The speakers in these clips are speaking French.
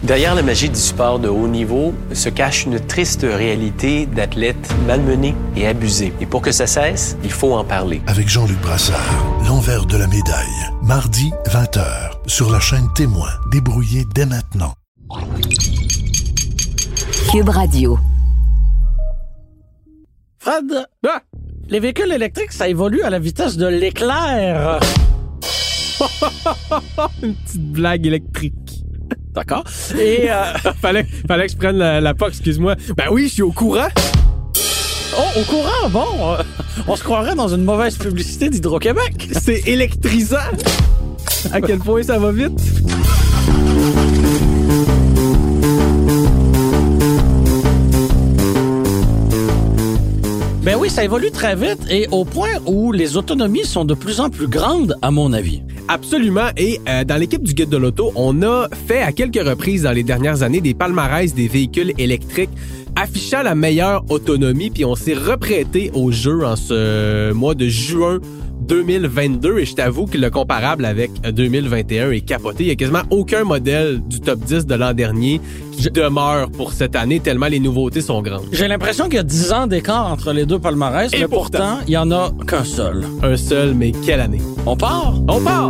Derrière la magie du sport de haut niveau se cache une triste réalité d'athlètes malmenés et abusés. Et pour que ça cesse, il faut en parler. Avec Jean-Luc Brassard, l'envers de la médaille. Mardi, 20h, sur la chaîne Témoin. Débrouillez dès maintenant. Cube Radio. Fred, les véhicules électriques, ça évolue à la vitesse de l'éclair. Une petite blague électrique. D'accord. Et fallait que je prenne la POC, excuse-moi. Ben oui, je suis au courant. Oh, au courant, bon. On se croirait dans une mauvaise publicité d'Hydro-Québec. C'est électrisant. À quel point ça va vite. Ben oui, ça évolue très vite et au point où les autonomies sont de plus en plus grandes, à mon avis. Absolument. Et dans l'équipe du Guide de l'auto, on a fait à quelques reprises dans les dernières années des palmarès des véhicules électriques affichant la meilleure autonomie. Puis on s'est reprêté au jeu en ce mois de juin 2022 et je t'avoue que le comparable avec 2021 est capoté. Il y a quasiment aucun modèle du top 10 de l'an dernier qui demeure pour cette année tellement les nouveautés sont grandes. J'ai l'impression qu'il y a 10 ans d'écart entre les deux palmarès, mais pourtant, il n'y en a qu'un seul. Un seul, mais quelle année? On part? On part!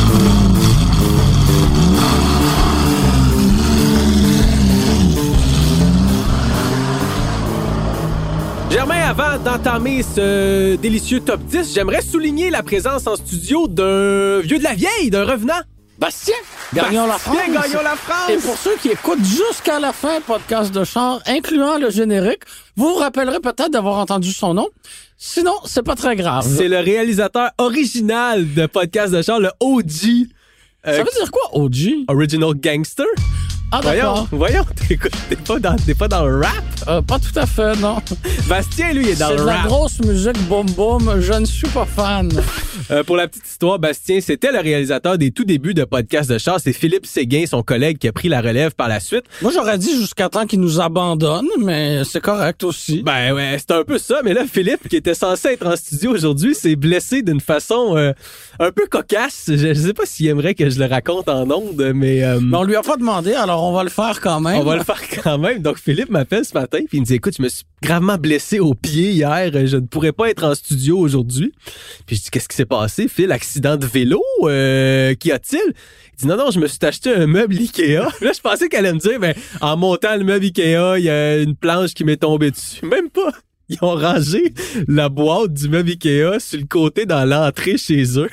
Germain, avant d'entamer ce délicieux top 10, j'aimerais souligner la présence en studio d'un vieux de la vieille, d'un revenant. Bastien, gagnons la France. Gagnons la France. Et pour ceux qui écoutent jusqu'à la fin podcast de char, incluant le générique, vous vous rappellerez peut-être d'avoir entendu son nom. Sinon, c'est pas très grave. C'est le réalisateur original de podcast de char, le OG. Ça veut dire quoi, OG? Original Gangster. Ah, d'accord. Voyons, t'es pas dans le rap? Pas tout à fait, non. Bastien, lui, il est dans le rap. C'est de la grosse musique boom-boom, je ne suis pas fan. Pour la petite histoire, Bastien, c'était le réalisateur des tout débuts de Podcast de char. C'est Philippe Séguin, son collègue, qui a pris la relève par la suite. Moi, j'aurais dit jusqu'à temps qu'il nous abandonne, mais c'est correct aussi. Ben ouais, c'est un peu ça. Mais là, Philippe, qui était censé être en studio aujourd'hui, s'est blessé d'une façon un peu cocasse. Je sais pas s'il aimerait que je le raconte en ondes, mais on lui a pas demandé, alors on va le faire quand même. On va le faire quand même. Donc, Philippe m'appelle ce matin, puis il me dit, écoute, je me suis gravement blessé au pied hier. Je ne pourrais pas être en studio aujourd'hui. Puis je dis, qu'est-ce qui s'est passé, Phil? Accident de vélo? Qu'y a-t-il? Il dit, non, je me suis acheté un meuble Ikea. Là, je pensais qu'elle allait me dire, en montant le meuble Ikea, il y a une planche qui m'est tombée dessus. Même pas. Ils ont rangé la boîte du meuble Ikea sur le côté dans l'entrée chez eux.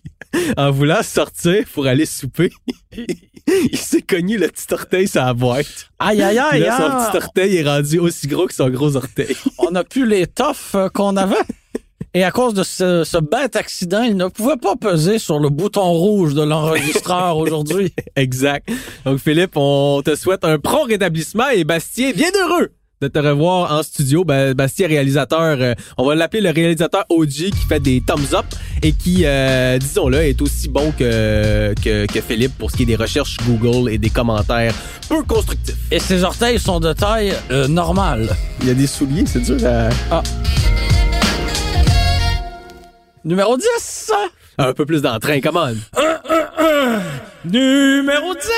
En voulant sortir pour aller souper, il s'est cogné le petit orteil sur la boîte. Aïe, aïe, aïe! Là, son petit orteil est rendu aussi gros que son gros orteil. On n'a plus l'étoffe qu'on avait. Et à cause de ce bête accident, il ne pouvait pas peser sur le bouton rouge de l'enregistreur aujourd'hui. Exact. Donc, Philippe, on te souhaite un prompt rétablissement et Bastien, bien heureux de te revoir en studio. Bastien, réalisateur, on va l'appeler le réalisateur OG qui fait des thumbs up et qui, disons-le, est aussi bon que Philippe pour ce qui est des recherches Google et des commentaires peu constructifs. Et ses orteils sont de taille normale. Il y a des souliers, c'est dur à... Ah. Numéro 10! Un peu plus d'entrain, comment? Numéro 10!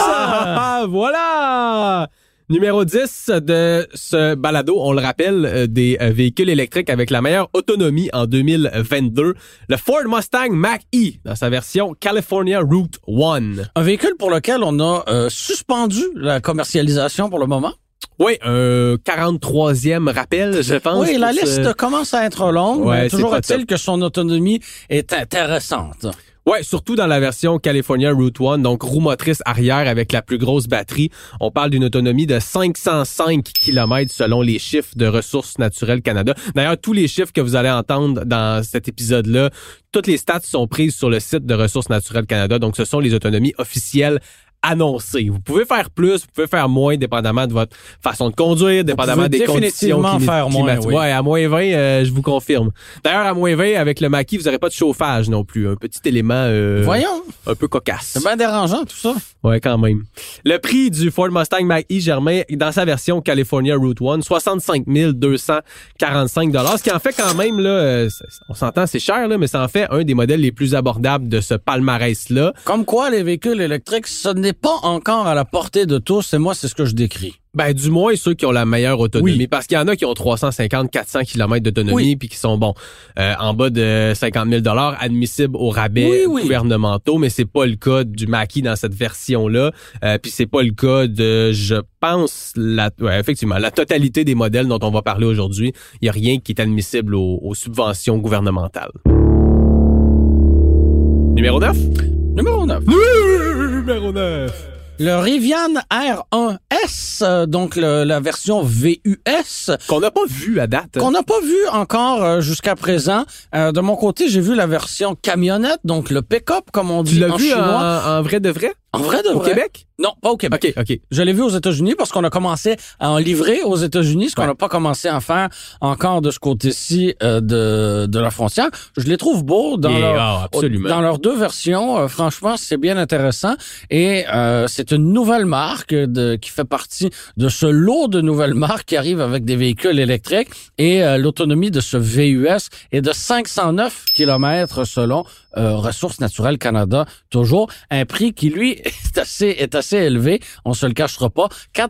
Voilà! Numéro 10 de ce balado, on le rappelle, des véhicules électriques avec la meilleure autonomie en 2022, le Ford Mustang Mach-E dans sa version California Route 1. Un véhicule pour lequel on a suspendu la commercialisation pour le moment. Oui, un 43e rappel, je pense. Oui, la liste commence à être longue, ouais, mais toujours est-il que son autonomie est intéressante. Ouais, surtout dans la version California Route 1, donc roue motrice arrière avec la plus grosse batterie. On parle d'une autonomie de 505 km selon les chiffres de Ressources naturelles Canada. D'ailleurs, tous les chiffres que vous allez entendre dans cet épisode-là, toutes les stats sont prises sur le site de Ressources naturelles Canada. Donc, ce sont les autonomies officielles annoncé. Vous pouvez faire plus, vous pouvez faire moins, dépendamment de votre façon de conduire, dépendamment des conditions climatiques. Oui. Ouais, à moins 20, je vous confirme. D'ailleurs, à moins 20, avec le Mach-E, vous n'aurez pas de chauffage non plus. Un petit élément voyons, un peu cocasse. C'est bien dérangeant, tout ça. Ouais, quand même. Le prix du Ford Mustang Mach-E, Germain, dans sa version California Route 1, 65 245 $, ce qui en fait quand même, là, on s'entend, c'est cher, là, mais ça en fait un des modèles les plus abordables de ce palmarès-là. Comme quoi, les véhicules électriques, ce n'est n'est pas encore à la portée de tous, et moi, c'est ce que je décris. Ben, du moins, ceux qui ont la meilleure autonomie. Oui. Parce qu'il y en a qui ont 350, 400 km d'autonomie, puis qui sont, en bas de 50 000 $, admissibles aux rabais gouvernementaux, mais c'est pas le cas du Mach-E dans cette version-là. Puis c'est pas le cas de, je pense, effectivement, la totalité des modèles dont on va parler aujourd'hui. Il y a rien qui est admissible aux subventions gouvernementales. Numéro 9? Numéro 9. Numéro 9. Le Rivian R1S, donc la version VUS. Qu'on n'a pas vu à date. Qu'on n'a pas vu encore jusqu'à présent. De mon côté, j'ai vu la version camionnette, donc le pick-up, comme on dit en chinois. Tu l'as vu en vrai de vrai? En vrai de vrai? Au Québec? Non, pas au Québec. OK. Je l'ai vu aux États-Unis parce qu'on a commencé à en livrer aux États-Unis, ce qu'on n'a pas commencé à faire encore de ce côté-ci de la frontière. Je les trouve beaux dans leurs deux versions. Franchement, c'est bien intéressant. Et c'est une nouvelle marque qui fait partie de ce lot de nouvelles marques qui arrivent avec des véhicules électriques. Et l'autonomie de ce VUS est de 509 km selon Ressources naturelles Canada. Toujours un prix qui, lui, est assez élevé. On se le cachera pas.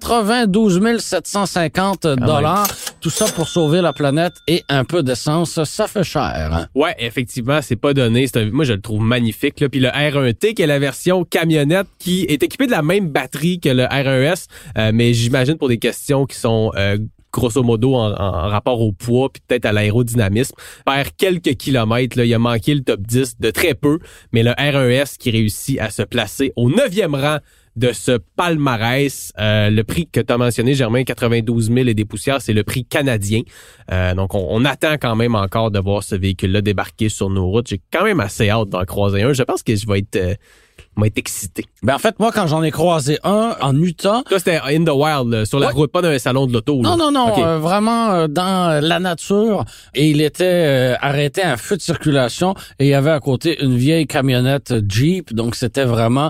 92 750 $. Tout ça pour sauver la planète et un peu d'essence. Ça fait cher. Hein? Ouais, effectivement, c'est pas donné. Moi, je le trouve magnifique. Là. Puis le R1T, qui est la version camionnette, qui est équipée de la même batterie que le R1S, mais j'imagine pour des questions qui sont grosso modo en rapport au poids puis peut-être à l'aérodynamisme. Faire quelques kilomètres, là, il a manqué le top 10 de très peu, mais le R1S qui réussit à se placer au 9e rang de ce palmarès. Le prix que tu as mentionné, Germain, 92 000 et des poussières, c'est le prix canadien. Donc, on attend quand même encore de voir ce véhicule-là débarquer sur nos routes. J'ai quand même assez hâte d'en croiser un. Je pense que je vais être excité. Ben en fait, moi, quand j'en ai croisé un en Utah... Toi, c'était in the wild, sur la route, pas dans un salon de l'auto. Non, okay. Vraiment dans la nature. Et il était arrêté à un feu de circulation et il y avait à côté une vieille camionnette Jeep. Donc, c'était vraiment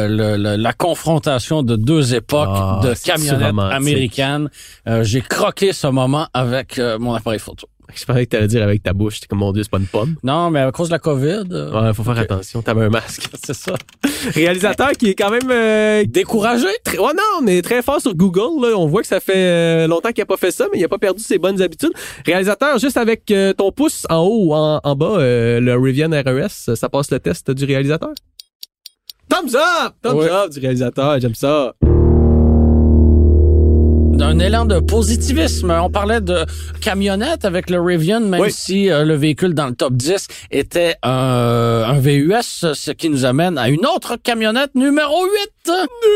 la confrontation de deux époques de camionnettes américaines. J'ai croqué ce moment avec mon appareil photo. Je pensais que t'allais dire avec ta bouche. T'es comme, mon Dieu, c'est pas une pomme. Non, mais à cause de la COVID... Ouais, faut faire attention. T'avais un masque. C'est ça. Réalisateur qui est quand même... découragé? Non, mais très fort sur Google. Là. On voit que ça fait longtemps qu'il a pas fait ça, mais il a pas perdu ses bonnes habitudes. Réalisateur, juste avec ton pouce en haut ou en bas, le Rivian R1S, ça passe le test du réalisateur? Thumbs up! Thumbs up du réalisateur, j'aime ça. Un élan de positivisme. On parlait de camionnette avec le Rivian, même si le véhicule dans le top 10 était un VUS, ce qui nous amène à une autre camionnette numéro 8.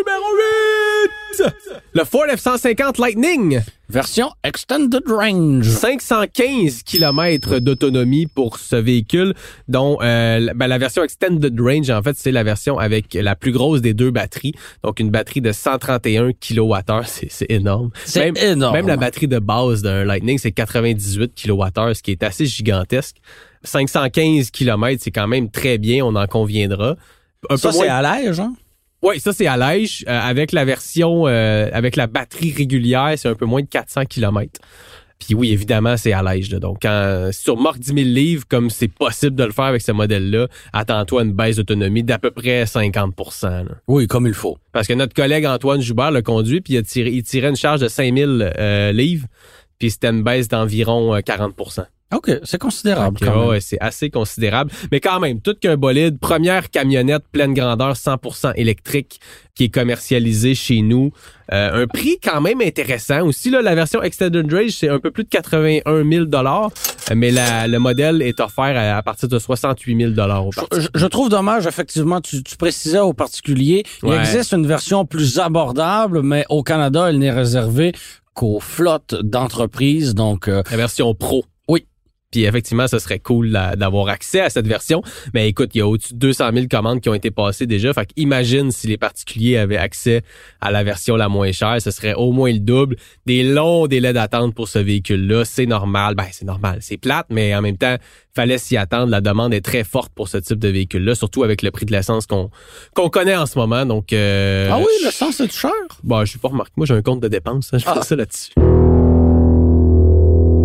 Numéro 8! Le Ford F-150 Lightning. Version Extended Range. 515 km d'autonomie pour ce véhicule, dont la version Extended Range, en fait, c'est la version avec la plus grosse des deux batteries. Donc, une batterie de 131 kWh, c'est énorme. C'est énorme. Même la batterie de base d'un Lightning, c'est 98 kWh, ce qui est assez gigantesque. 515 km, c'est quand même très bien, on en conviendra. C'est à l'âge, hein? Oui, ça, c'est à l'âge. Avec la version, avec la batterie régulière, c'est un peu moins de 400 km. Puis oui, évidemment, c'est à l'âge. Donc, si tu remorques 10 000 livres, comme c'est possible de le faire avec ce modèle-là, attends-toi à une baisse d'autonomie d'à peu près 50 %. Là. Oui, comme il faut. Parce que notre collègue Antoine Joubert l'a conduit, puis il tirait une charge de 5 000 livres, puis c'était une baisse d'environ 40 %. OK, c'est considérable. Ouais, c'est assez considérable. Mais quand même, tout qu'un bolide, première camionnette pleine grandeur 100% électrique qui est commercialisée chez nous. Un prix quand même intéressant. Aussi, là, la version Extended Range, c'est un peu plus de 81 000 $, mais le modèle est offert à partir de 68 000 $. Je trouve dommage, effectivement, tu précisais aux particuliers, il existe une version plus abordable, mais au Canada, elle n'est réservée qu'aux flottes d'entreprises. Donc, la version Pro. Puis effectivement, ce serait cool d'avoir accès à cette version. Mais écoute, il y a au-dessus de 200 000 commandes qui ont été passées déjà. Fait qu'imagine si les particuliers avaient accès à la version la moins chère, ce serait au moins le double. Des longs délais d'attente pour ce véhicule-là, c'est normal. Ben, c'est normal. C'est plate, mais en même temps, fallait s'y attendre. La demande est très forte pour ce type de véhicule-là, surtout avec le prix de l'essence qu'on connaît en ce moment. Donc, ah oui, l'essence est cher? Bon, je suis pas remarqué. Moi, j'ai un compte de dépenses. Je fais ça là-dessus.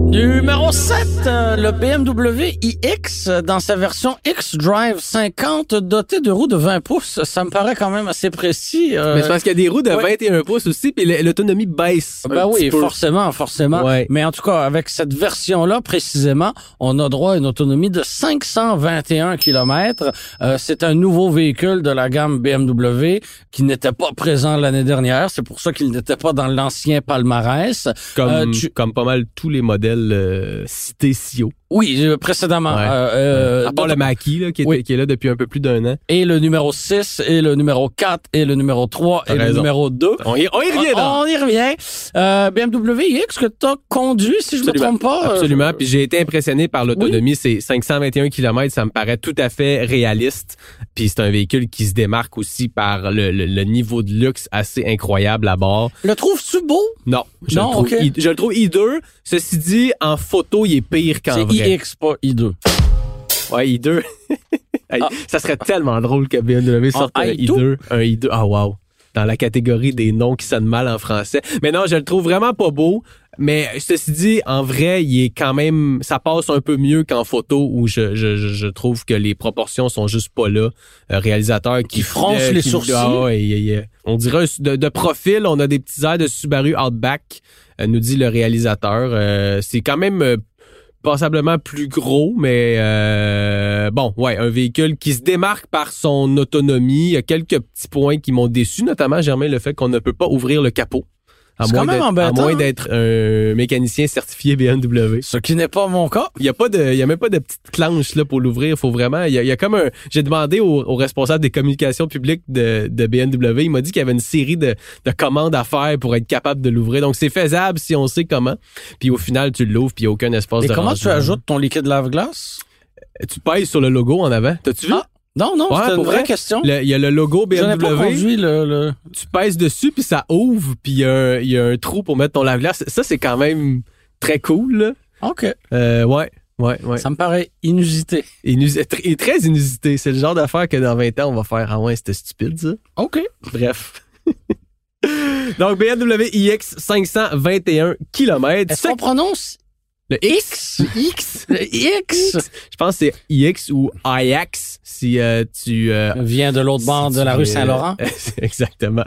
Numéro 7, le BMW iX dans sa version X-Drive 50 doté de roues de 20 pouces. Ça me paraît quand même assez précis. Mais c'est parce qu'il y a des roues de 21 pouces aussi, puis l'autonomie baisse. Ben oui, forcément. Ouais. Mais en tout cas, avec cette version-là, précisément, on a droit à une autonomie de 521 km. C'est un nouveau véhicule de la gamme BMW qui n'était pas présent l'année dernière. C'est pour ça qu'il n'était pas dans l'ancien palmarès. Comme pas mal tous les modèles cités si haut. Oui, précédemment. Ouais. À part le Mach-E, là, qui est là depuis un peu plus d'1 an. Et le numéro 6, et le numéro 4, et le numéro 3, et le numéro 2. On y revient, là. On y revient. BMW iX que tu as conduit, si je ne me trompe pas. Absolument. Puis j'ai été impressionné par l'autonomie. Oui. C'est 521 km. Ça me paraît tout à fait réaliste. Puis c'est un véhicule qui se démarque aussi par le niveau de luxe assez incroyable à bord. Le trouves-tu beau? Non. Je le trouve hideux. Ceci dit, en photo, il est pire qu'en vrai. C'est iX, pas i2. Ouais, i2. Ça serait tellement drôle que BMW sorte un i2. Un i2. Ah, wow. Dans la catégorie des noms qui sonnent mal en français. Mais non, je le trouve vraiment pas beau. Mais ceci dit, en vrai, il est quand même, ça passe un peu mieux qu'en photo où je trouve que les proportions sont juste pas là. Réalisateur qui fronce les sourcils. On dirait de profil, on a des petits airs de Subaru Outback, nous dit le réalisateur. C'est quand même passablement plus gros, mais un véhicule qui se démarque par son autonomie. Il y a quelques petits points qui m'ont déçu, notamment, Germain, le fait qu'on ne peut pas ouvrir le capot. À moins d'être un mécanicien certifié BMW. Ce qui n'est pas mon cas. Il y a même pas de petite clenche là pour l'ouvrir. Faut vraiment, il y a comme j'ai demandé au responsable des communications publiques de BMW. Il m'a dit qu'il y avait une série de commandes à faire pour être capable de l'ouvrir. Donc c'est faisable si on sait comment. Puis au final, tu l'ouvres puis il n'y a aucun espace de rangement. Et comment tu ajoutes ton liquide lave-glace? Tu pèses sur le logo en avant. T'as-tu vu? Non, c'est une vraie question. Il y a le logo BMW. Je n'ai pas conduit le... Tu pèses dessus, puis ça ouvre, puis il y a un trou pour mettre ton lave-glace. Ça, c'est quand même très cool, là. OK. Ouais. Ça me paraît inusité. Et très inusité. C'est le genre d'affaire que dans 20 ans, on va faire « Ah ouais, c'était stupide, ça. » OK. Bref. Donc, BMW iX, 521 km. Est-ce qu'on prononce... Le X? Le X? Je pense que c'est IX ou IX si tu... viens de l'autre bord de la rue Saint-Laurent. Exactement.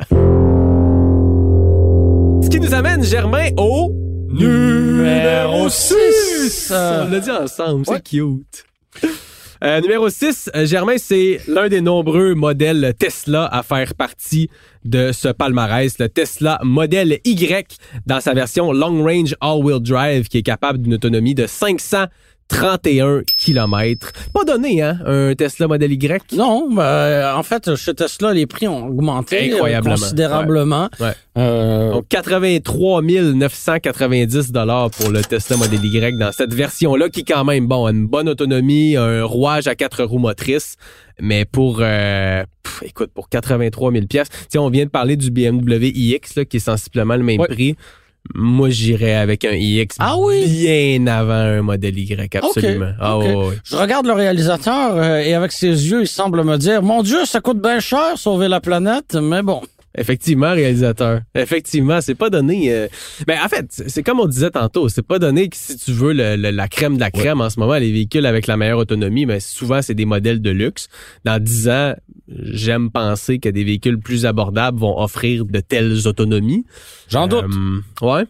Ce qui nous amène, Germain, au numéro 6. On l'a dit ensemble, c'est cute. Numéro 6, Germain, c'est l'un des nombreux modèles Tesla à faire partie de ce palmarès, le Tesla Model Y dans sa version Long Range All-Wheel Drive qui est capable d'une autonomie de 531 km. Pas donné, hein, un Tesla Model Y? Non, en fait, chez Tesla, les prix ont augmenté considérablement. Ouais. Donc, 83 990 $ pour le Tesla Model Y dans cette version-là qui, quand même, a une bonne autonomie, un rouage à 4 roues motrices. Mais pour 83 000 $, on vient de parler du BMW iX, là, qui est sensiblement le même prix. Moi, j'irais avec un iX bien avant un modèle Y, absolument. Okay. Je regarde le réalisateur et avec ses yeux, il semble me dire « Mon Dieu, ça coûte bien cher sauver la planète, mais bon. » Effectivement, réalisateur. Effectivement, c'est pas donné... en fait, c'est comme on disait tantôt, c'est pas donné que si tu veux la crème de la crème en ce moment, les véhicules avec la meilleure autonomie, mais souvent, c'est des modèles de luxe. Dans 10 ans, j'aime penser que des véhicules plus abordables vont offrir de telles autonomies. J'en doute. Ouais.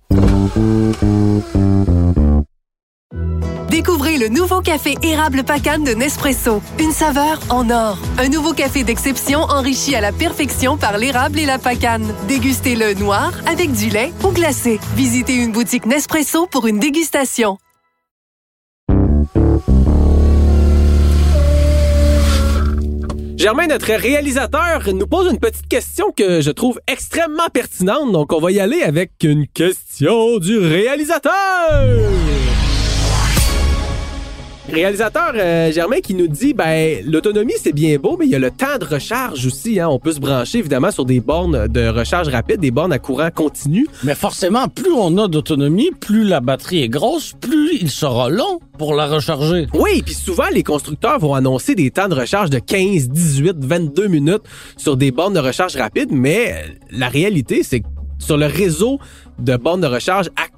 Découvrez le nouveau café érable Pacane de Nespresso. Une saveur en or. Un nouveau café d'exception enrichi à la perfection par l'érable et la pacane. Dégustez-le noir, avec du lait ou glacé. Visitez une boutique Nespresso pour une dégustation. Germain, notre réalisateur, nous pose une petite question que je trouve extrêmement pertinente. Donc, on va y aller avec une question du réalisateur. Réalisateur Germain qui nous dit l'autonomie c'est bien beau mais il y a le temps de recharge aussi on peut se brancher évidemment sur des bornes de recharge rapide, des bornes à courant continu. Mais forcément plus on a d'autonomie, plus la batterie est grosse, plus il sera long pour la recharger. Oui, puis souvent les constructeurs vont annoncer des temps de recharge de 15, 18, 22 minutes sur des bornes de recharge rapide, mais la réalité c'est que sur le réseau de bornes de recharge actuelles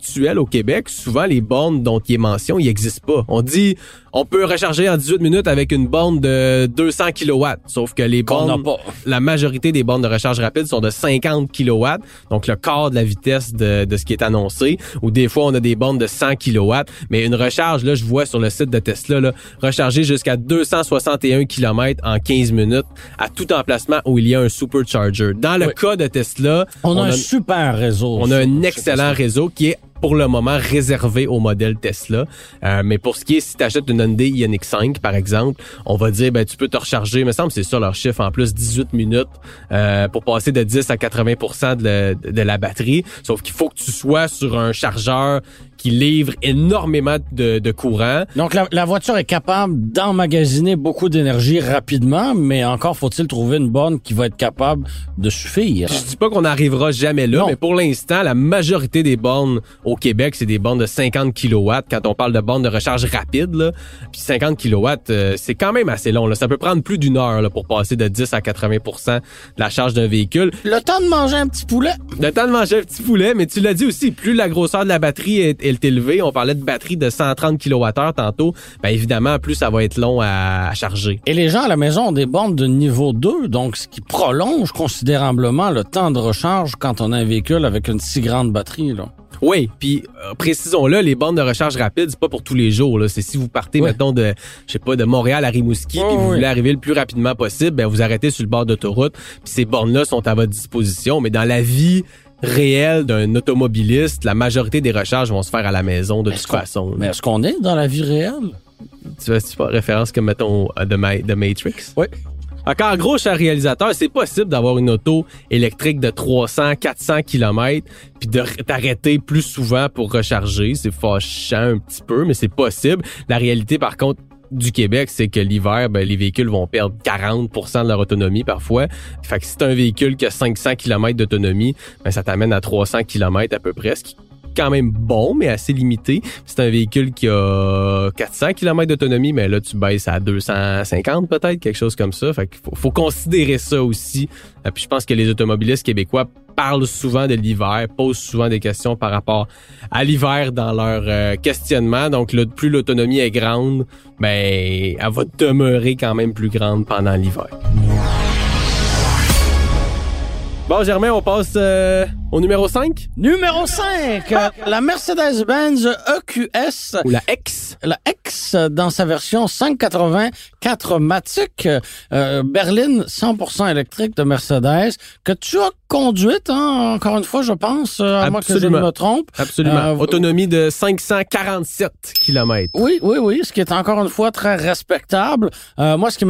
actuelle au Québec, souvent les bornes dont il est mention, ils n'existent pas. On dit, on peut recharger en 18 minutes avec une borne de 200 kW. Sauf que les bornes, la majorité des bornes de recharge rapide sont de 50 kW. Donc, le quart de la vitesse de ce qui est annoncé. Ou des fois, on a des bornes de 100 kW. Mais une recharge, là, je vois sur le site de Tesla, là, recharger jusqu'à 261 km en 15 minutes à tout emplacement où il y a un supercharger. Dans le cas de Tesla, on a un super réseau. On a un excellent réseau qui est pour le moment réservé au modèle Tesla. Mais pour ce qui est, si tu achètes une Hyundai Ioniq 5, par exemple, on va dire, tu peux te recharger, il me semble que c'est ça leur chiffre, en plus 18 minutes pour passer de 10 à 80% de la batterie. Sauf qu'il faut que tu sois sur un chargeur qui livre énormément de courant. Donc, la voiture est capable d'emmagasiner beaucoup d'énergie rapidement, mais encore faut-il trouver une borne qui va être capable de suffire. Je dis pas qu'on n'arrivera jamais là, mais pour l'instant, la majorité des bornes au Québec, c'est des bornes de 50 kW. Quand on parle de bornes de recharge rapide, là, puis 50 kW, c'est quand même assez long. Là. Ça peut prendre plus d'une heure là, pour passer de 10 à 80% de la charge d'un véhicule. Le temps de manger un petit poulet. Le temps de manger un petit poulet, mais tu l'as dit aussi, plus la grosseur de la batterie est élevée, on parlait de batterie de 130 kWh tantôt, bien évidemment, plus ça va être long à charger. Et les gens à la maison ont des bornes de niveau 2, donc ce qui prolonge considérablement le temps de recharge quand on a un véhicule avec une si grande batterie, là. Oui, puis précisons-le, les bornes de recharge rapide, c'est pas pour tous les jours. Là. C'est si vous partez, mettons, de Montréal à Rimouski, puis vous voulez arriver le plus rapidement possible, ben vous arrêtez sur le bord d'autoroute, puis ces bornes-là sont à votre disposition. Mais dans la vie réelle d'un automobiliste, la majorité des recharges vont se faire à la maison de toute façon. Mais est-ce qu'on est dans la vie réelle? Tu vois, c'est pas référence comme, mettons, de Matrix? Oui. Encore, en gros, cher réalisateur, c'est possible d'avoir une auto électrique de 300, 400 km puis de t'arrêter plus souvent pour recharger. C'est fâchant un petit peu, mais c'est possible. La réalité, par contre, du Québec, c'est que l'hiver, les véhicules vont perdre 40% de leur autonomie parfois. Fait que si t'as un véhicule qui a 500 km d'autonomie, ça t'amène à 300 km à peu près, ce qui quand même bon, mais assez limité. C'est un véhicule qui a 400 km d'autonomie, mais là, tu baisses à 250 peut-être, quelque chose comme ça. Fait qu'il faut considérer ça aussi. Puis je pense que les automobilistes québécois parlent souvent de l'hiver, posent souvent des questions par rapport à l'hiver dans leur questionnement. Donc, plus l'autonomie est grande, elle va demeurer quand même plus grande pendant l'hiver. Bon, Germain, on passe au numéro 5? Numéro 5, la Mercedes-Benz EQS. Ou la X. La X, dans sa version 580 4MATIC, berline 100% électrique de Mercedes, que tu as conduite, encore une fois, je pense, à moins que je ne me trompe. Absolument. Autonomie de 547 km. Oui, ce qui est encore une fois très respectable. Moi, ce qui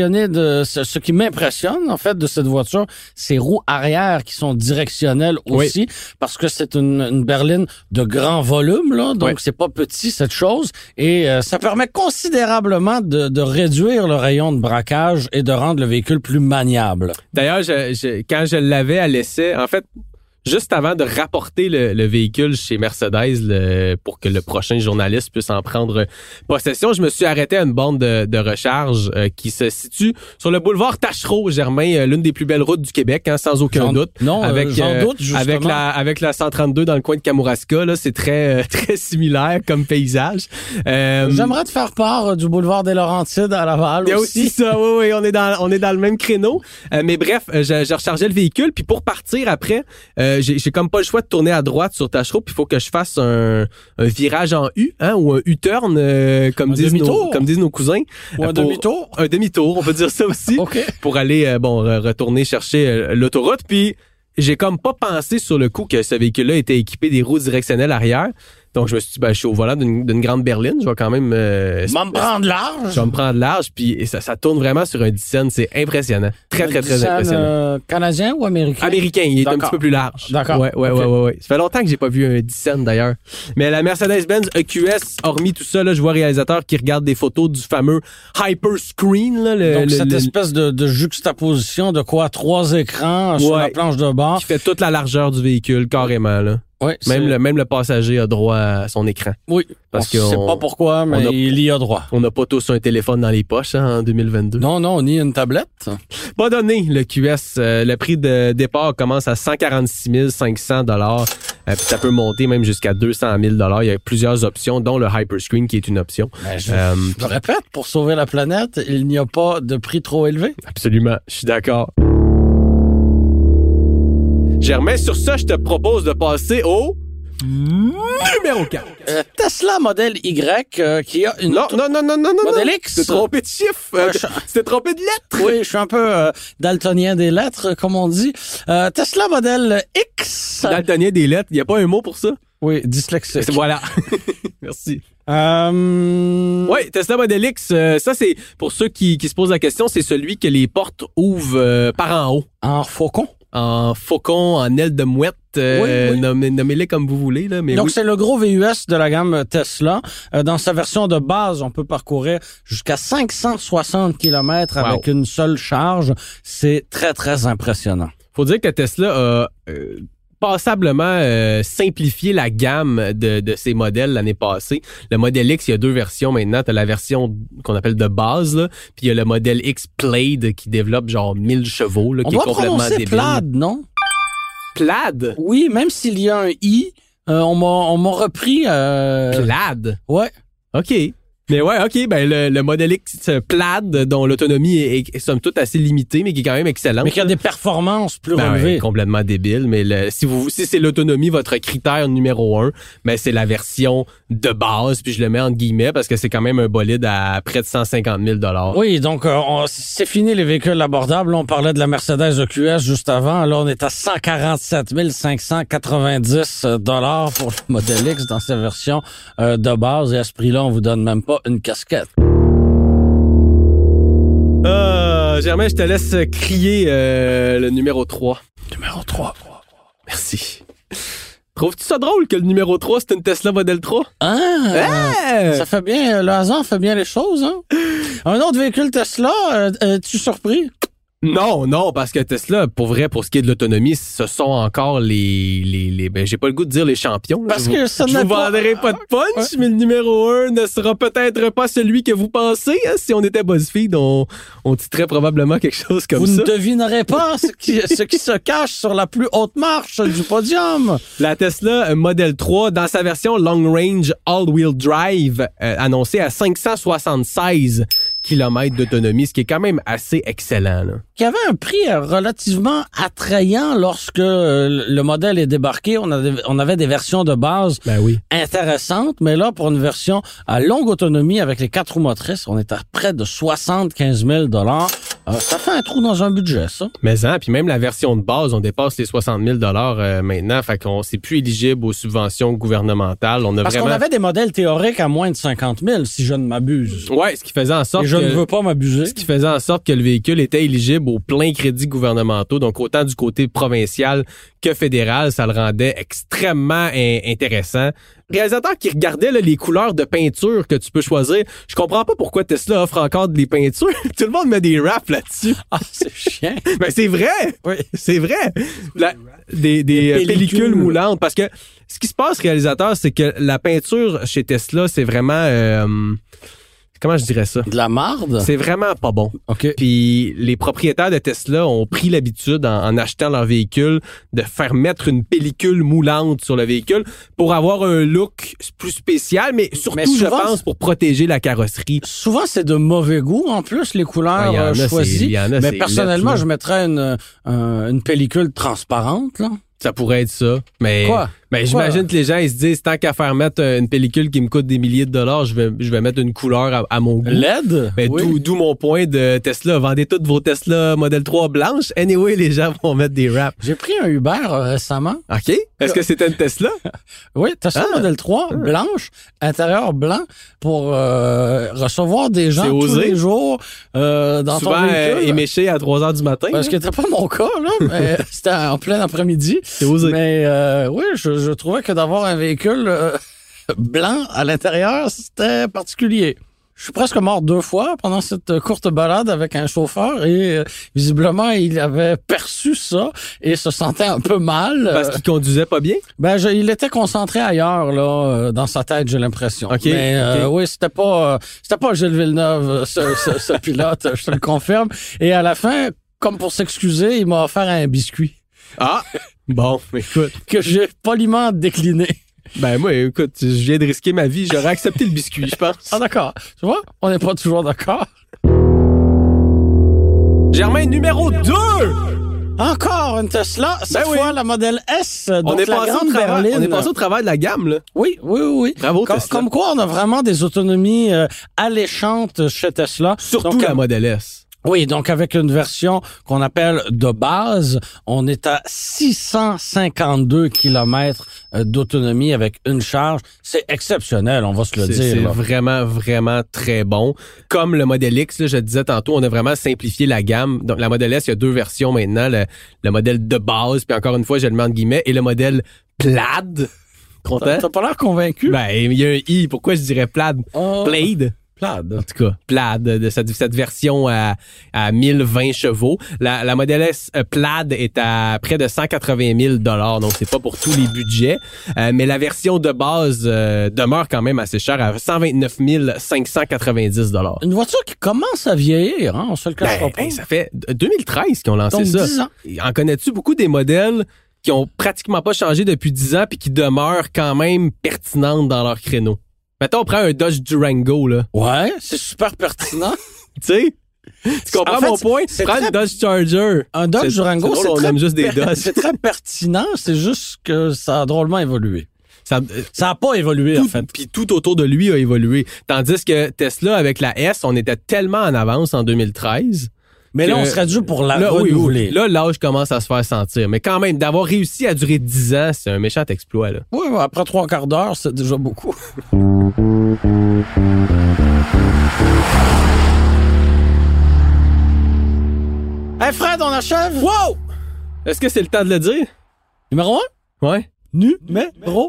m'impressionne, en fait, de cette voiture, c'est roues arrière qui sont directionnelles aussi, parce que c'est une berline de grand volume, là, donc c'est pas petit, cette chose, et ça permet considérablement de réduire le rayon de braquage et de rendre le véhicule plus maniable. D'ailleurs, quand je l'avais à l'essai, en fait, juste avant de rapporter le véhicule chez Mercedes pour que le prochain journaliste puisse en prendre possession, je me suis arrêté à une borne de recharge qui se situe sur le boulevard Taschereau, Germain, l'une des plus belles routes du Québec, sans aucun doute. Non, j'en doute, justement. Avec la 132 dans le coin de Kamouraska, là, c'est très très similaire comme paysage. J'aimerais te faire part du boulevard des Laurentides à Laval aussi. Il y a aussi ça, oui, on est dans le même créneau. Mais bref, je rechargeais le véhicule, puis pour partir après, j'ai comme pas le choix de tourner à droite sur Taschereau, puis il faut que je fasse un virage en U, ou un U-turn, comme disent nos cousins. Ou un demi-tour. Un demi-tour, on peut dire ça aussi. Okay. Pour aller, retourner chercher l'autoroute. Puis j'ai comme pas pensé sur le coup que ce véhicule-là était équipé des roues directionnelles arrière. Donc, je me suis dit, je suis au volant d'une grande berline. Je vais quand même... me prendre large. Je vais me prendre large, puis ça tourne vraiment sur un Dyson. C'est impressionnant. Très, très, très impressionnant. Canadien ou américain? Américain. Il est un petit peu plus large. D'accord. Ouais. Ça fait longtemps que j'ai pas vu un Dyson, d'ailleurs. Mais la Mercedes-Benz EQS, hormis tout ça, là, je vois un réalisateur qui regarde des photos du fameux Hyper Screen. Là, donc, cette espèce de juxtaposition de 3 écrans sur la planche de bord. Qui fait toute la largeur du véhicule, carrément, là. Oui, même le passager a droit à son écran. Oui, parce que sait pas pourquoi, mais il y a droit. On n'a pas tous un téléphone dans les poches en 2022. Non, ni une tablette. Pas donné, le QS. Le prix de départ commence à 146 500 $. Puis ça peut monter même jusqu'à 200 000 $. Il y a plusieurs options, dont le Hyperscreen qui est une option. Je me répète, pour sauver la planète, il n'y a pas de prix trop élevé. Absolument, je suis d'accord. Germain, sur ça, je te propose de passer au numéro 4. Tesla Model Y qui a une... Non. Model X. Tu t'es trompé de chiffre. Tu t'es trompé de lettre. Oui, je suis un peu daltonien des lettres, comme on dit. Tesla Model X. Daltonien des lettres, il n'y a pas un mot pour ça? Oui, dyslexique. Voilà. Merci. Oui, Tesla Model X, ça c'est, pour ceux qui se posent la question, c'est celui que les portes ouvrent par en haut. En faucon? En faucon, en aile de mouette, oui. Nommez-les comme vous voulez. Là, mais donc, oui. C'est le gros VUS de la gamme Tesla. Dans sa version de base, on peut parcourir jusqu'à 560 km avec une seule charge. C'est très, très impressionnant. Faut dire que Tesla a passablement simplifié la gamme de ses modèles l'année passée. Le modèle X, il y a 2 versions maintenant. Tu as la version qu'on appelle de base, là, puis il y a le modèle X Plaid qui développe genre 1000 chevaux, là, qui est complètement débile. Plaid, non? Plaid? Oui, même s'il y a un I, on m'a repris... Plaid? Ouais. OK. Mais ouais, OK, ben le modèle X Plaid, dont l'autonomie est somme toute assez limitée, mais qui est quand même excellente. Mais qui a des performances plus relevées. Ouais, complètement débile, mais si c'est l'autonomie votre critère numéro 1, ben c'est la version de base, puis je le mets entre guillemets parce que c'est quand même un bolide à près de 150 000 $. Oui, donc c'est fini les véhicules abordables. Là, on parlait de la Mercedes EQS juste avant. Là, on est à 147 590 $ pour le modèle X dans sa version de base. Et à ce prix-là, on vous donne même pas une casquette. Germain, je te laisse crier le numéro 3. Numéro 3. Merci. Trouves-tu ça drôle que le numéro 3, c'est une Tesla Model 3? Ça fait bien, le hasard fait bien les choses, hein? Un autre véhicule Tesla, es-tu surpris? Non, parce que Tesla, pour vrai, pour ce qui est de l'autonomie, ce sont encore les ben, j'ai pas le goût de dire les champions. Là. Parce que ça je vous vendrai pas de punch, mais le numéro 1 ne sera peut-être pas celui que vous pensez. Hein. Si on était BuzzFeed, on titrerait probablement quelque chose comme ça. Vous ne devinerez pas ce qui se cache sur la plus haute marche du podium. La Tesla Model 3, dans sa version Long Range All-Wheel Drive, annoncée à 576 km d'autonomie, ce qui est quand même assez excellent. Là. Qui avait un prix relativement attrayant lorsque le modèle est débarqué. On avait des versions de base intéressantes, mais là, pour une version à longue autonomie avec les 4 roues motrices, on est à près de 75 000 $. Ça fait un trou dans un budget, ça. Mais puis même la version de base, on dépasse les 60 000 $ maintenant, fait qu'on c'est plus éligible aux subventions gouvernementales. Parce qu'on avait des modèles théoriques à moins de 50 000, si je ne m'abuse. Ouais, ce qui faisait en sorte je ne veux pas m'abuser. Ce qui faisait en sorte que le véhicule était éligible aux pleins crédits gouvernementaux, donc autant du côté provincial que fédéral, ça le rendait extrêmement intéressant. Réalisateur qui regardait là, les couleurs de peinture que tu peux choisir, je comprends pas pourquoi Tesla offre encore des peintures. Tout le monde met des wraps là-dessus. Ah, c'est chiant. Mais c'est vrai! Oui. C'est vrai! Des pellicules moulantes. Parce que ce qui se passe, réalisateur, c'est que la peinture chez Tesla, c'est vraiment... comment je dirais ça? De la marde? C'est vraiment pas bon. OK. Puis les propriétaires de Tesla ont pris l'habitude, en achetant leur véhicule, de faire mettre une pellicule moulante sur le véhicule pour avoir un look plus spécial, mais surtout, souvent, je pense, pour protéger la carrosserie. Souvent, c'est de mauvais goût, en plus, les couleurs choisies. Mais personnellement, je mettrais une pellicule transparente, là. Ça pourrait être ça. Mais, quoi? Mais j'imagine que les gens, ils se disent, tant qu'à faire mettre une pellicule qui me coûte des milliers de dollars, je vais mettre une couleur à mon goût. LED? Ben, oui. D'où mon point de Tesla. Vendez toutes vos Tesla Model 3 blanches. Anyway, les gens vont mettre des wraps. J'ai pris un Uber récemment. OK. Est-ce que c'était une Tesla? Oui, Tesla Model 3, blanche, intérieur blanc, pour recevoir des gens tous les jours dans souvent, ton véhicule. Éméché à 3 heures du matin. Parce que c'était pas mon cas, là. Mais c'était en plein après-midi. C'est osé. Mais oui, je trouvais que d'avoir un véhicule blanc à l'intérieur, c'était particulier. Je suis presque mort 2 fois pendant cette courte balade avec un chauffeur et visiblement, il avait perçu ça et se sentait un peu mal. Parce qu'il conduisait pas bien? Ben, il était concentré ailleurs, là, dans sa tête, j'ai l'impression. OK. Mais oui, c'était pas Gilles Villeneuve, ce pilote, je te le confirme. Et à la fin, comme pour s'excuser, il m'a offert un biscuit. Ah! Bon, écoute. Que j'ai poliment décliné. Ben moi, écoute, je viens de risquer ma vie. J'aurais accepté le biscuit, je pense. Ah d'accord. Tu vois, on n'est pas toujours d'accord. Germain, numéro 2! Encore une Tesla, cette fois la modèle S, donc la grande berline. On est passé au travers de la gamme, là. Oui. Bravo, Tesla. Comme quoi, on a vraiment des autonomies alléchantes chez Tesla. Surtout donc, la modèle S. Oui, donc avec une version qu'on appelle de base, on est à 652 km d'autonomie avec une charge. C'est exceptionnel, on va se le dire. C'est vraiment, vraiment très bon. Comme le modèle X, là, je te disais tantôt, on a vraiment simplifié la gamme. Donc, la modèle S, il y a 2 versions maintenant. Le modèle de base, puis encore une fois, je le mets entre guillemets, et le modèle Plaid. Content? T'as pas l'air convaincu? Ben, il y a un I. Pourquoi je dirais Plaid? Plaid. Plaid. En tout cas, Plaid, de cette version à 1020 chevaux. La modèle S Plaid est à près de 180 000 $, donc c'est pas pour tous les budgets. Mais la version de base demeure quand même assez chère, à 129 590 $. Une voiture qui commence à vieillir, hein, on se le cache pas. Ça fait 2013 qu'ils ont lancé donc, ça. 10 ans. En connais-tu beaucoup des modèles qui ont pratiquement pas changé depuis 10 ans puis qui demeurent quand même pertinentes dans leur créneau? Mettons, on prend un Dodge Durango, là. Ouais, c'est super pertinent. Tu sais? Tu comprends mon point? Prends une Dodge Charger. Un Dodge Durango, on aime juste des Dodge. C'est très pertinent, c'est juste que ça a drôlement évolué. Ça a pas évolué, en fait. Puis tout autour de lui a évolué. Tandis que Tesla, avec la S, on était tellement en avance en 2013. Mais là, on serait dû pour la renouveler. Oui. Là, l'âge commence à se faire sentir. Mais quand même, d'avoir réussi à durer 10 ans, c'est un méchant exploit, là. Oui, après 3/4 d'heure, c'est déjà beaucoup. Hey Fred, on achève? Wow! Est-ce que c'est le temps de le dire? Numéro 1? Ouais. Numéro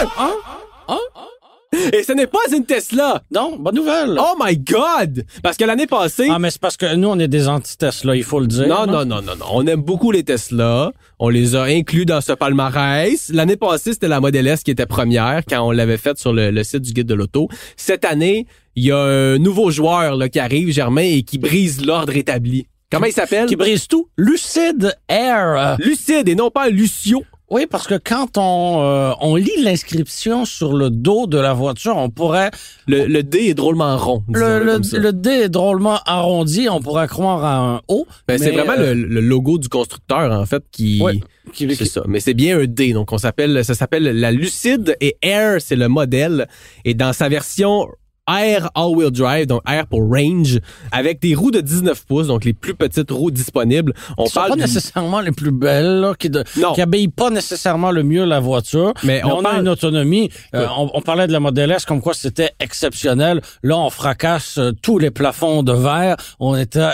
1? Et ce n'est pas une Tesla! Non, bonne nouvelle! Oh my God! Parce que l'année passée... Ah, mais c'est parce que nous, on est des anti-Tesla, il faut le dire. Non. On aime beaucoup les Tesla. On les a inclus dans ce palmarès. L'année passée, c'était la Model S qui était première quand on l'avait faite sur le site du Guide de l'auto. Cette année, il y a un nouveau joueur là, qui arrive, Germain, et qui brise l'ordre établi. Comment il s'appelle? Qui brise tout. Lucid Air. Lucid et non pas Lucio. Oui, parce que quand on lit l'inscription sur le dos de la voiture, on pourrait... Le D est drôlement rond. Le D est drôlement arrondi, on pourrait croire à un O. Ben, c'est vraiment le logo du constructeur, en fait, qui... Oui, c'est ça. Mais c'est bien un D. Donc, ça s'appelle la Lucid et Air, c'est le modèle. Et dans sa version... Air All-Wheel Drive, donc Air pour Range, avec des roues de 19 pouces, donc les plus petites roues disponibles. On parle pas nécessairement les plus belles, là, qui habillent pas nécessairement le mieux la voiture, mais on a une autonomie. On parlait de la Model S comme quoi c'était exceptionnel. Là, on fracasse tous les plafonds de verre. On est à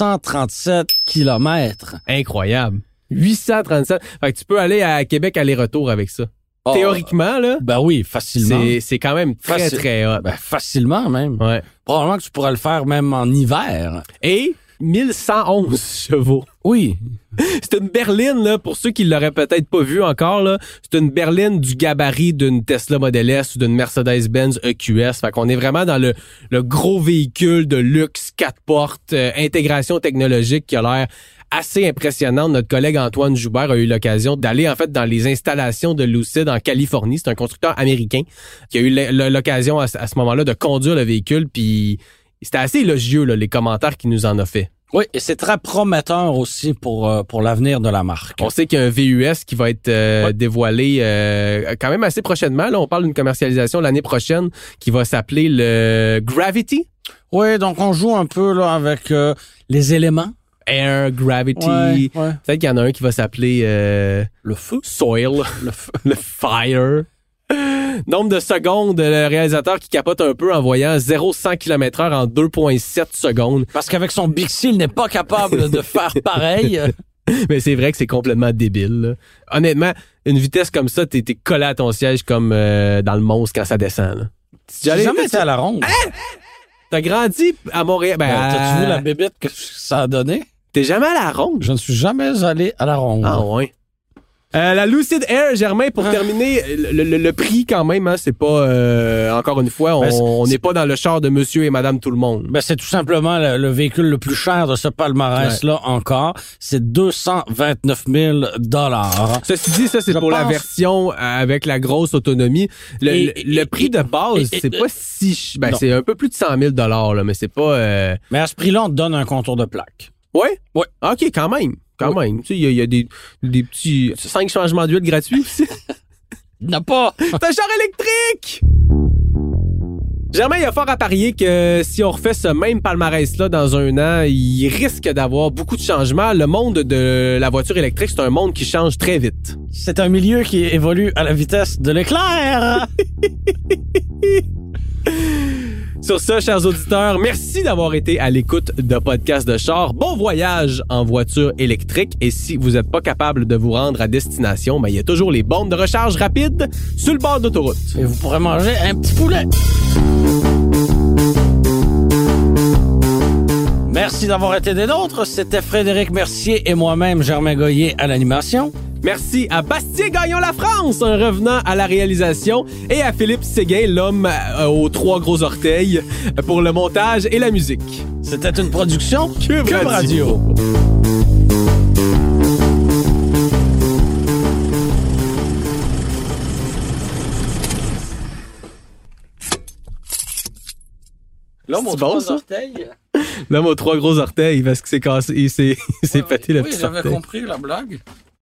837 kilomètres. Incroyable. 837. Fait que tu peux aller à Québec aller-retour avec ça. Théoriquement, là. Ben oui, facilement. C'est quand même très, très hot. Ben, facilement, même. Ouais. Probablement que tu pourrais le faire même en hiver. Et 1111 chevaux. Oui. C'est une berline, là, pour ceux qui l'auraient peut-être pas vu encore, là. C'est une berline du gabarit d'une Tesla Model S ou d'une Mercedes-Benz EQS. Fait qu'on est vraiment dans le gros véhicule de luxe, 4 portes, intégration technologique qui a l'air assez impressionnante. Notre collègue Antoine Joubert a eu l'occasion d'aller en fait dans les installations de Lucid en Californie. C'est un constructeur américain qui a eu l'occasion à ce moment-là de conduire le véhicule. Puis c'était assez élogieux là, les commentaires qu'il nous en a fait. Oui, et c'est très prometteur aussi pour l'avenir de la marque. On sait qu'il y a un VUS qui va être dévoilé quand même assez prochainement. Là, on parle d'une commercialisation l'année prochaine qui va s'appeler le Gravity. Oui, donc on joue un peu là avec les éléments. Air, Gravity. Ouais. Peut-être qu'il y en a un qui va s'appeler le feu. Soil. Le Fire. Nombre de secondes, le réalisateur qui capote un peu en voyant 0-100 km/h en 2,7 secondes. Parce qu'avec son Bixi, il n'est pas capable de faire pareil. Mais c'est vrai que c'est complètement débile. Là. Honnêtement, une vitesse comme ça, t'es collé à ton siège comme dans le monstre quand ça descend. Là. J'ai jamais été à la ronde. Hein? T'as grandi à Montréal. T'as-tu vu la bébête que ça a donné? T'es jamais allé à la ronde? Je ne suis jamais allé à la ronde. Ah ouais. La Lucid Air, Germain, pour terminer, le prix quand même, hein, c'est pas... encore une fois, on n'est pas dans le char de monsieur et madame tout le monde. Ben, c'est tout simplement le véhicule le plus cher de ce palmarès-là encore. C'est 229 000 $. Ceci dit, ça, c'est pour la version avec la grosse autonomie. Le prix de base, c'est pas si... Ben, c'est un peu plus de 100 000 $, là, mais c'est pas... Mais à ce prix-là, on te donne un contour de plaque. Ouais? Ouais. OK, quand même. Tu sais, il y a des petits 5 changements d'huile gratuits aussi. Il n'y en a pas. C'est un char électrique! Germain, il y a fort à parier que si on refait ce même palmarès-là dans un an, il risque d'avoir beaucoup de changements. Le monde de la voiture électrique, c'est un monde qui change très vite. C'est un milieu qui évolue à la vitesse de l'éclair. Sur ce, chers auditeurs, merci d'avoir été à l'écoute de Podcast de char. Bon voyage en voiture électrique. Et si vous n'êtes pas capable de vous rendre à destination, ben, il y a toujours les bornes de recharge rapide sur le bord d'autoroute. Et vous pourrez manger un petit poulet. Merci d'avoir été des nôtres. C'était Frédéric Mercier et moi-même, Germain Goyer, à l'animation. Merci à Bastien Gagnon-Lafrance, un revenant à la réalisation, et à Philippe Séguin, l'homme aux 3 gros orteils, pour le montage et la musique. C'était une production Cube Radio. L'homme aux 3 orteils. L'homme aux 3 gros orteils parce que c'est cassé, il s'est pété le petit orteil. Oui, j'avais compris la blague.